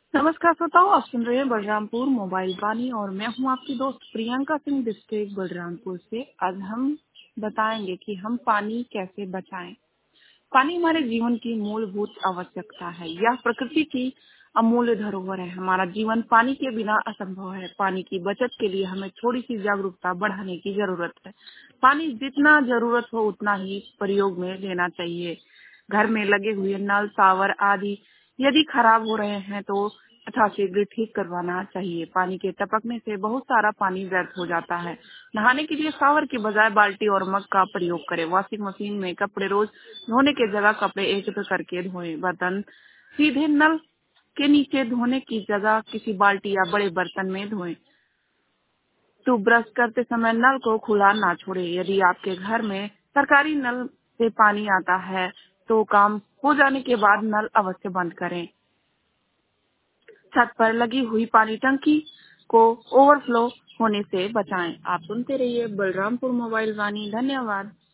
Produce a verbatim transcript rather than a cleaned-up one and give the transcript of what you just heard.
नमस्कार श्रोताओ, आप सुन रहे हैं बलरामपुर मोबाइल वाणी और मैं हूं आपकी दोस्त प्रियंका सिंह डिस्ट्रिक्ट बलरामपुर से। आज हम बताएंगे कि हम पानी कैसे बचाएं। पानी हमारे जीवन की मूलभूत आवश्यकता है। यह प्रकृति की अमूल्य धरोहर है। हमारा जीवन पानी के बिना असंभव है। पानी की बचत के लिए हमें थोड़ी सी जागरूकता बढ़ाने की जरूरत है। पानी जितना जरूरत हो उतना ही प्रयोग में लेना चाहिए। घर में लगे हुए नल, शावर आदि यदि खराब हो रहे हैं तो यथाशीघ्र ठीक करवाना चाहिए। पानी के टपकने से बहुत सारा पानी व्यर्थ हो जाता है। नहाने के लिए शावर के बजाय बाल्टी और मग का प्रयोग करें। वॉशिंग मशीन में कपड़े रोज धोने के जगह कपड़े एकत्र करके धोएं। बर्तन सीधे नल के नीचे धोने की जगह किसी बाल्टी या बड़े बर्तन में धोएं। टूथब्रश करते समय नल को खुला ना छोड़ें। यदि आपके घर में सरकारी नल से पानी आता है तो काम हो जाने के बाद नल अवश्य बंद करें। छत पर लगी हुई पानी टंकी को ओवरफ्लो होने से बचाएं। आप सुनते रहिए बलरामपुर मोबाइल वाणी। धन्यवाद।